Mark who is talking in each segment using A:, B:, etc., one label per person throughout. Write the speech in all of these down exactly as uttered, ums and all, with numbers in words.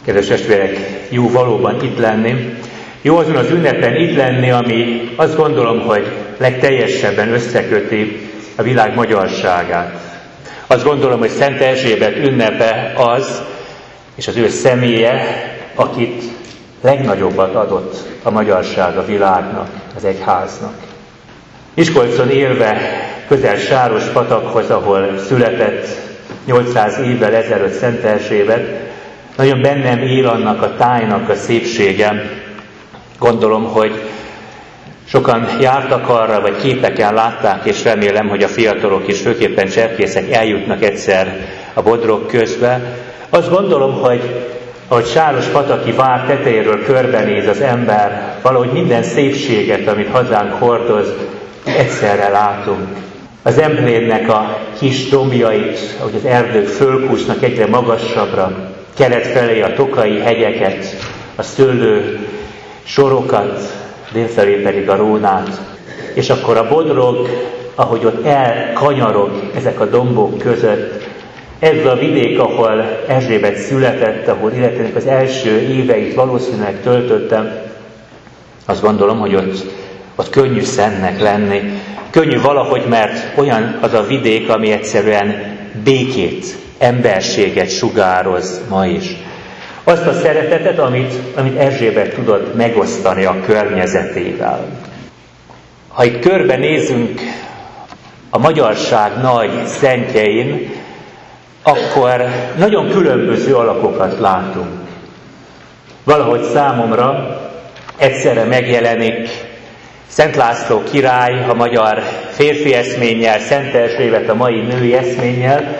A: Kedves testvérek, jó valóban itt lenni. Jó azon az ünnepen itt lenni, ami azt gondolom, hogy legteljesebben összeköti a világ magyarságát. Azt gondolom, hogy Szent Erzsébet ünnepe az, és az ő személye, akit legnagyobbat adott a magyarság a világnak, az egyháznak. Miskolcon élve közel Sárospatakhoz, ahol született nyolcszáz évvel ezelőtt Szent Erzsébet, nagyon bennem él annak a tájnak a szépsége. Gondolom, hogy sokan jártak arra, vagy képeken látták, és remélem, hogy a fiatalok is, főképpen cserkészek eljutnak egyszer a Bodrog közbe. Azt gondolom, hogy ahogy Sárospataki vár tetejéről körbenéz az ember, valahogy minden szépséget, amit hazánk hordoz, egyszerre látunk. Az Emplénnek a kis dombjait, ahogy az erdők fölkúsznak egyre magasabbra, kelet felé a Tokai hegyeket, a szőlő sorokat, délfelé pedig a Rónát. És akkor a Bodrog, ahogy ott elkanyarog ezek a dombok között, ez a vidék, ahol Erzsébet született, ahol életének az első éveit valószínűleg töltöttem, azt gondolom, hogy ott, ott könnyű szennek lenni. Könnyű valahogy, mert olyan az a vidék, ami egyszerűen békét, emberséget sugároz ma is. Azt a szeretetet, amit, amit Erzsébet tudott megosztani a környezetével. Ha itt körbenézünk a magyarság nagy szentjein, akkor nagyon különböző alakokat látunk. Valahogy számomra egyszerre megjelenik Szent László király a magyar férfi eszménnyel, Szent Erzsébet a mai női eszménnyel.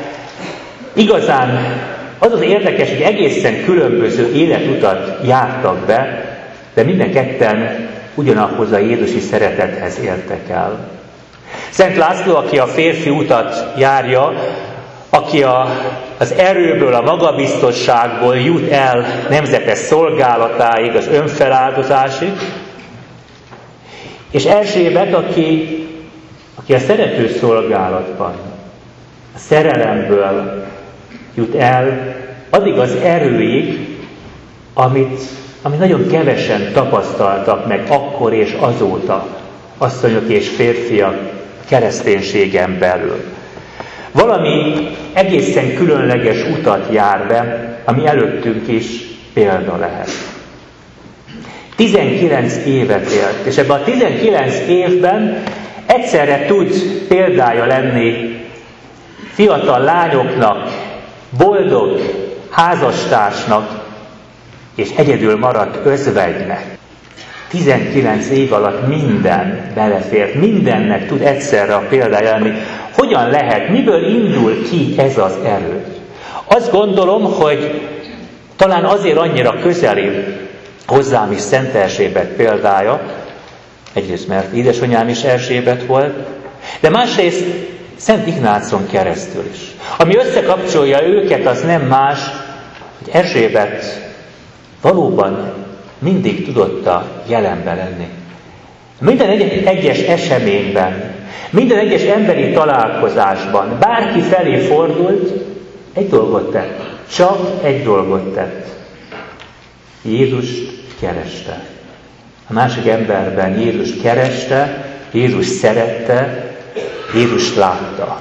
A: Igazán az az érdekes, hogy egészen különböző életutat jártak be, de mind a ketten ugyanahhoz a jézusi szeretethez értek el. Szent László, aki a férfi utat járja, aki a, az erőből, a magabiztosságból jut el nemzetes szolgálatáig, az önfeláldozásig, és Erzsébet, aki, aki a szerető szolgálatban, a szerelemből jut el addig az erőig, amit, amit nagyon kevesen tapasztaltak meg akkor és azóta, asszonyok és férfiak kereszténységen belül. Valami egészen különleges utat jár be, ami előttünk is példa lehet. tizenkilenc évet élt, és ebben a tizenkilenc évben egyszerre tud példája lenni fiatal lányoknak, boldog házastársnak és egyedül maradt özvegynek. tizenkilenc év alatt minden belefért, mindennek tud egyszerre a példája lenni. Hogyan lehet, miből indul ki ez az erő? Azt gondolom, hogy talán azért annyira közeli hozzám is Szent Erzsébet példája, egyrészt mert édesanyám is Erzsébet volt, de másrészt Szent Ignácon keresztül is. Ami összekapcsolja őket, az nem más, hogy Erzsébet valóban mindig tudott a jelenben lenni. Minden egyes eseményben, minden egyes emberi találkozásban, bárki felé fordult, egy dolgot tett. Csak egy dolgot tett. Jézust kereste. A másik emberben Jézus kereste, Jézus szerette, Jézus látta.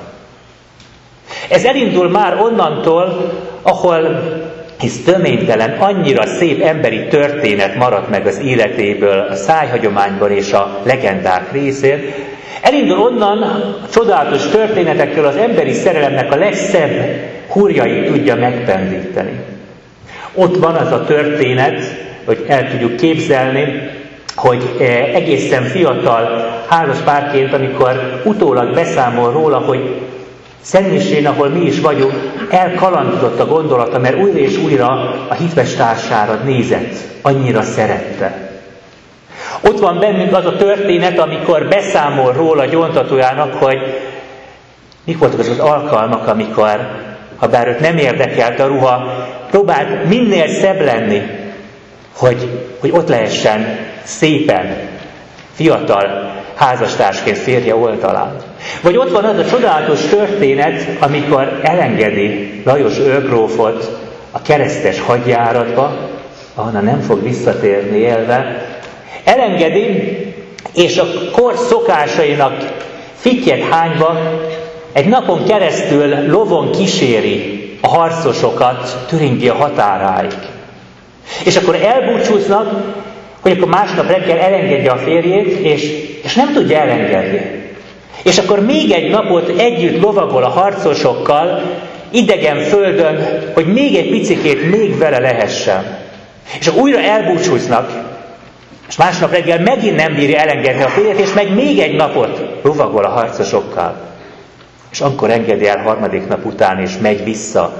A: Ez elindul már onnantól, ahol hisz töménytelen, annyira szép emberi történet maradt meg az életéből, a szájhagyományban és a legendák részén. Elindul onnan a csodálatos történetekről az emberi szerelemnek a legszebb húrjait tudja megpendíteni. Ott van az a történet, hogy el tudjuk képzelni, hogy egészen fiatal házaspárként, amikor utólag beszámol róla, hogy Szentmisén, ahol mi is vagyunk, elkalandozott a gondolata, mert újra és újra a hitvestársára nézett, annyira szerette. Ott van bennünk az a történet, amikor beszámol róla gyóntatójának, hogy mik voltak azok az alkalmak, amikor, ha bár őt nem érdekelt a ruha, próbált minél szebb lenni, hogy, hogy ott lehessen szépen, fiatal házastársként férje oldalán. Vagy ott van az a csodálatos történet, amikor elengedi Lajos őrgrófot a keresztes hadjáratba, ahonnan nem fog visszatérni élve, elengedi, és a kor szokásainak fittyet hányva egy napon keresztül lovon kíséri a harcosokat Türingia határáig. És akkor elbúcsúznak, hogy akkor másnap reggel elengedje a férjét, és, és nem tudja elengedni. És akkor még egy napot együtt lovagol a harcosokkal, idegen földön, hogy még egy picikét még vele lehessen. És akkor újra elbúcsúznak, és másnap reggel megint nem bírja elengedni a férjét, és meg még egy napot lovagol a harcosokkal. És akkor engedi el harmadik nap után, és megy vissza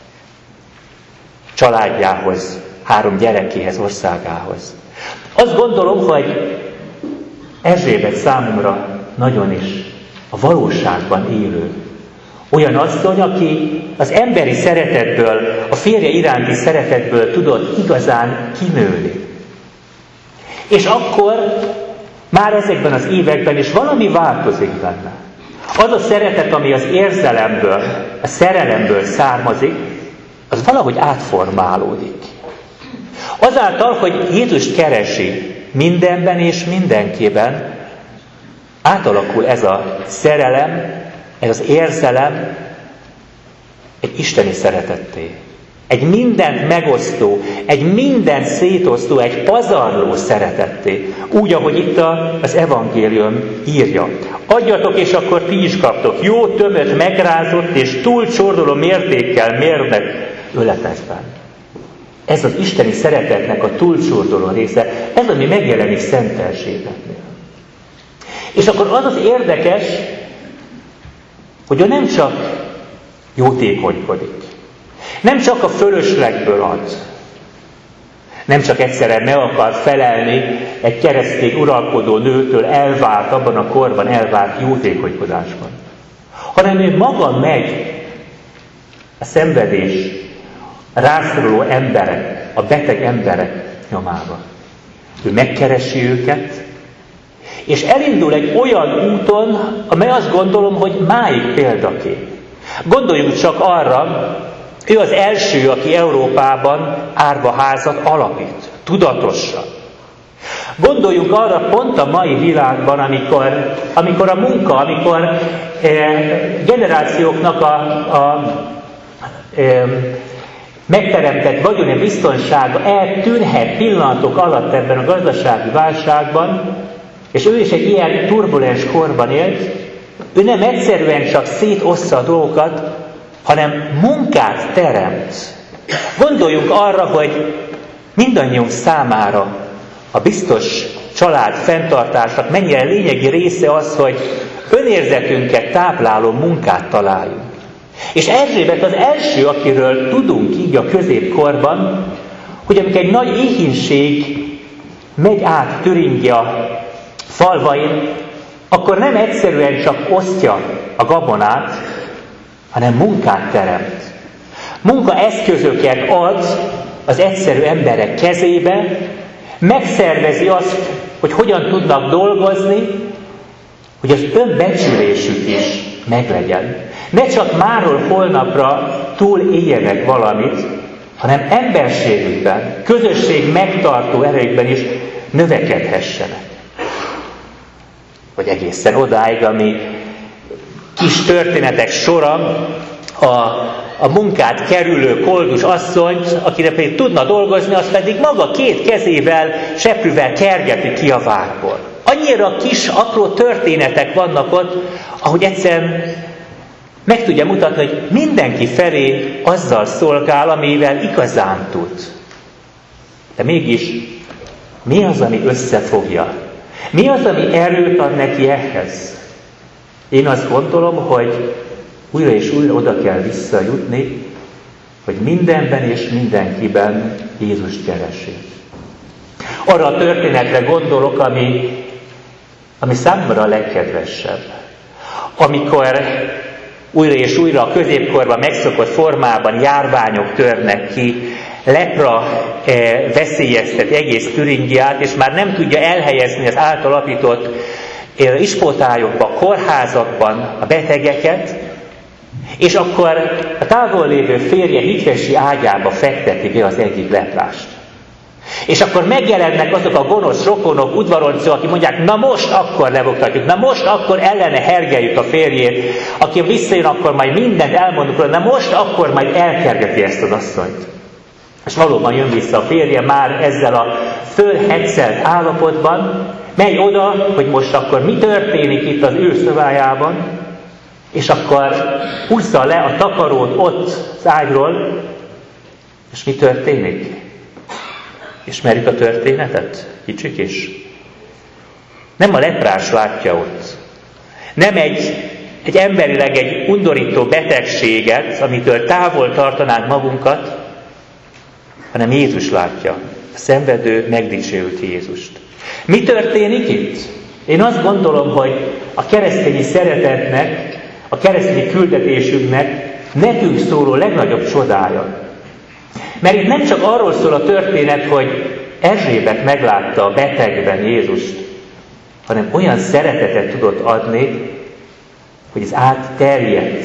A: családjához, három gyerekéhez, országához. Azt gondolom, hogy Erzsébet számomra nagyon is a valóságban élő. Olyan asszony, aki az emberi szeretetből, a férje iránti szeretetből tudott igazán kinőni. És akkor már ezekben az években is valami változik benne. Az a szeretet, ami az érzelemből, a szerelemből származik, az valahogy átformálódik. Azáltal, hogy Jézust keresi mindenben és mindenkiben, átalakul ez a szerelem, ez az érzelem egy isteni szeretetté. Egy mindent megosztó, egy mindent szétosztó, egy pazarló szeretetté. Úgy, ahogy itt az evangélium írja. Adjatok, és akkor ti is kaptok. Jó, tömött, megrázott és túlcsorduló mértékkel mérnek öletekben. Ez az isteni szeretetnek a túlcsorduló része. Ez, ami megjelenik Szent Erzsébetnél. És akkor az az érdekes, hogy ő nem csak jótékonykodik. Nem csak a fölöslegből ad. Nem csak egyszerűen meg akar felelni egy keresztény uralkodó nőtől elvált, abban a korban elvált jótékonykodásban. Hanem ő maga megy a szenvedés, a rászoruló emberek, a beteg emberek nyomába. Ő megkeresi őket, és elindul egy olyan úton, amely azt gondolom, hogy máig példakép. Gondoljunk csak arra, ő az első, aki Európában árvaházat alapít, tudatosan. Gondoljunk arra pont a mai világban, amikor, amikor a munka, amikor eh, generációknak a, a eh, megteremtett vagyoni biztonsága eltűnhet pillanatok alatt ebben a gazdasági válságban, és ő is egy ilyen turbulens korban élt, ő nem egyszerűen csak szétossza a dolgokat, hanem munkát teremt. Gondoljunk arra, hogy mindannyiunk számára a biztos család fenntartásnak mennyire lényegi része az, hogy önérzetünket tápláló munkát találjunk. És Erzsébet az első, akiről tudunk így a középkorban, hogy amikor egy nagy éhínség megy át Türingia falvain, akkor nem egyszerűen csak osztja a gabonát, hanem munkát teremt. Munkaeszközöket ad az egyszerű emberek kezébe, megszervezi azt, hogy hogyan tudnak dolgozni, hogy az önbecsülésük is meglegyen. Ne csak máról holnapra túl éljenek valamit, hanem emberségükben, közösség megtartó erejükben is növekedhessenek. Vagy egészen odáig, ami kis történetek sora, a, a munkát kerülő koldus asszonyt, akire pedig tudna dolgozni, az pedig maga két kezével, seprűvel kergeti ki a várból. Annyira kis, apró történetek vannak ott, ahogy egyszerűen meg tudja mutatni, hogy mindenki felé azzal szolgál, amivel igazán tud. De mégis mi az, ami összefogja? Mi az, ami erőt ad neki ehhez? Én azt gondolom, hogy újra és újra oda kell visszajutni, hogy mindenben és mindenkiben Jézust keresi. Arra a történetre gondolok, ami, ami számomra a legkedvesebb. Amikor újra és újra a középkorban megszokott formában járványok törnek ki, lepra e, veszélyezteti egész Türingiát, és már nem tudja elhelyezni az átalapított e, ispótályokba, kórházakban a betegeket, És akkor a távol lévő férje hitvesi ágyába fekteti be az egyik leprást. És akkor megjelennek azok a gonosz rokonok, udvaroncok, akik mondják, na most akkor lebogtatjuk, na most akkor ellene hergeljük a férjét, aki visszajön, akkor majd mindent elmondunk róla, na most akkor majd elkergeti ezt az asszonyt. És valóban jön vissza a férje már ezzel a fölhetszelt állapotban, megy oda, hogy most akkor mi történik itt az ő szobájában, és akkor húzza le a takarót ott az ágyról, és mi történik? Ismerjük a történetet? Kicsik is. Nem a leprás látja ott. Nem egy, egy emberileg egy undorító betegséget, amitől távol tartanánk magunkat, hanem Jézus látja. A szenvedő, megdicsőült Jézust. Mi történik itt? Én azt gondolom, hogy a keresztényi szeretetnek, a keresztényi küldetésünknek nekünk szóló legnagyobb csodája. Mert itt nem csak arról szól a történet, hogy Erzsébet meglátta a betegben Jézust, hanem olyan szeretetet tudott adni, hogy ez átterjedt,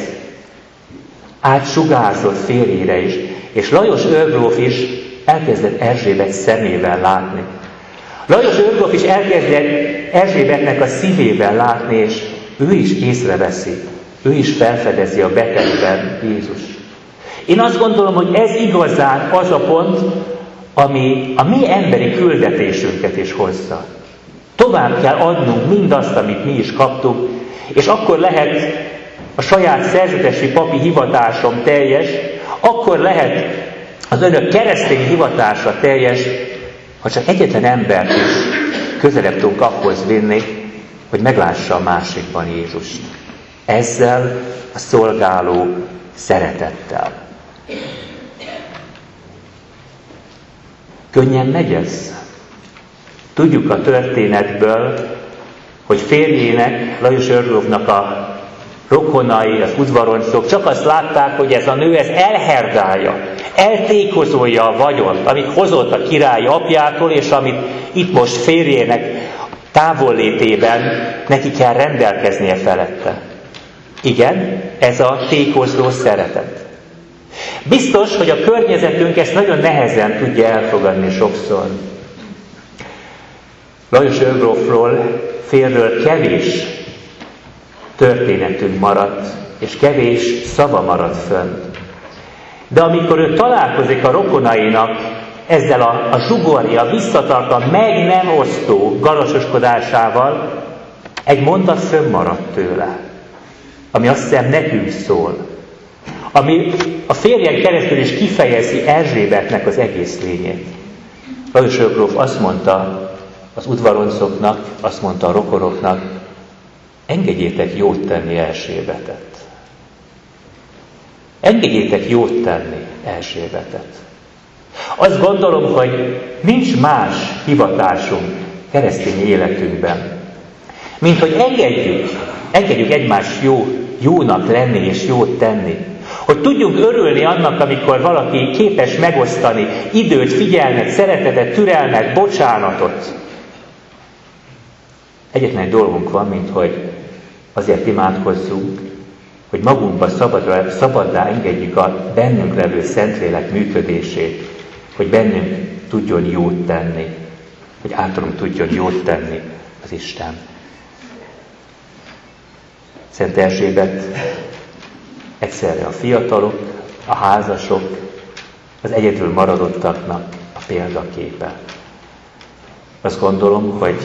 A: átsugárzott férjére is, és Lajos őrgróf is elkezdett Erzsébet szemével látni. Lajos őrgróf is elkezdett Erzsébetnek a szívével látni, és ő is észreveszi, ő is felfedezi a betegben Jézust. Én azt gondolom, hogy ez igazán az a pont, ami a mi emberi küldetésünket is hozza. Tovább kell adnunk mindazt, amit mi is kaptunk, és akkor lehet a saját szerzetesi papi hivatásom teljes, akkor lehet az önök keresztény hivatása teljes, ha csak egyetlen embert is közelebb tudunk ahhoz vinni, hogy meglássa a másikban Jézust. Ezzel a szolgáló szeretettel. Könnyen megy ez? Tudjuk a történetből, hogy férjének, Lajos őrgrófnak a rokonai, az udvaroncok csak azt látták, hogy ez a nő ez elherdálja, eltékozolja a vagyont, amit hozott a király apjától, és amit itt most férjének távollétében neki kell rendelkeznie felette. Igen, ez a tékozló szeretet. Biztos, hogy a környezetünk ezt nagyon nehezen tudja elfogadni sokszor. Lajos őrgrófról, férről kevés történetünk maradt, és kevés szava maradt fönn. De amikor ő találkozik a rokonainak ezzel a, a zsugorja, a visszatartva, meg nem osztó galasoskodásával, egy mondat fönnmaradt tőle, ami azt hiszem nekünk szól, ami a férjen keresztül is kifejezi Erzsébetnek az egész lényét. Lajos őrgróf azt mondta az udvaroncoknak, azt mondta a rokonoknak, engedjétek jót tenni Erzsébetet. Engedjétek jót tenni Erzsébetet. Azt gondolom, hogy nincs más hivatásunk keresztény életünkben, mint hogy engedjük, engedjük egymás jó, jónak lenni és jót tenni. Hogy tudjunk örülni annak, amikor valaki képes megosztani időt, figyelmet, szeretetet, türelmet, bocsánatot. Egyetlen egy dolgunk van, mint hogy azért imádkozzunk, hogy magunkba szabadra, szabaddá engedjük a bennünk levő Szentlélek működését, hogy bennünk tudjon jót tenni, hogy általunk tudjon jót tenni az Isten. Szent Erzsébet egyszerre a fiatalok, a házasok, az egyedül maradottaknak a példaképe. Azt gondolom, hogy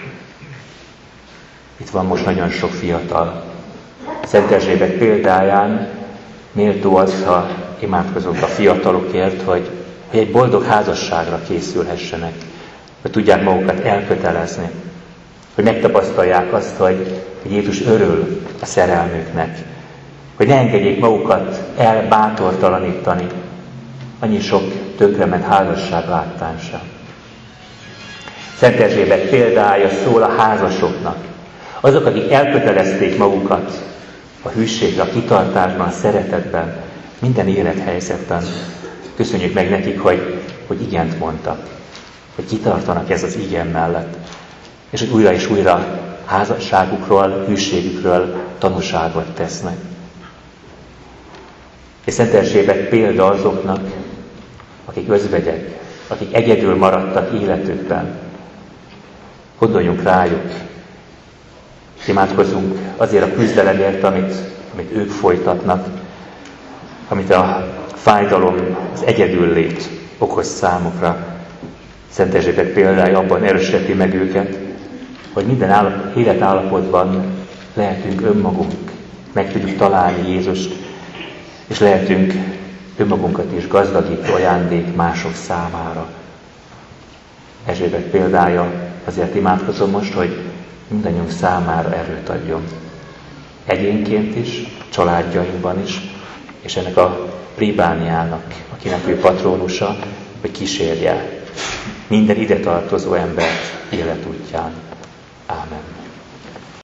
A: itt van most nagyon sok fiatal. Szent Erzsébet példáján méltó az, ha imádkozunk a fiatalokért, hogy, hogy egy boldog házasságra készülhessenek, hogy tudják magukat elkötelezni, hogy megtapasztalják azt, hogy, hogy Jézus örül a szerelmüknek, hogy ne engedjék magukat elbátortalanítani annyi sok tönkrement házasság láttán sem. Szent Erzsébet példája szól a házasoknak. Azok, akik elkötelezték magukat a hűségre, a kitartásban, a szeretetben, minden élethelyzetben. Köszönjük meg nekik, hogy, hogy igent mondtak, hogy kitartanak ez az igen mellett, és hogy újra és újra házasságukról, hűségükről tanúságot tesznek. És Szent Erzsébet példa azoknak, akik özvegyek, akik egyedül maradtak életükben. Gondoljunk rájuk, imádkozzunk azért a küzdelemért, amit, amit ők folytatnak, amit a fájdalom, az egyedüllét okoz számukra. Szent Erzsébet példája abban erősíti meg őket, hogy minden állap, életállapotban lehetünk önmagunk, meg tudjuk találni Jézust, és lehetünk önmagunkat is gazdagító ajándék mások számára. Erzsébet példája, azért imádkozom most, hogy mindannyiunk számára erőt adjon. Egyénként is, családjainkban is, és ennek a plébániának, akinek ő patrónusa, hogy kísérje minden ide tartozó embert életútján. Ámen.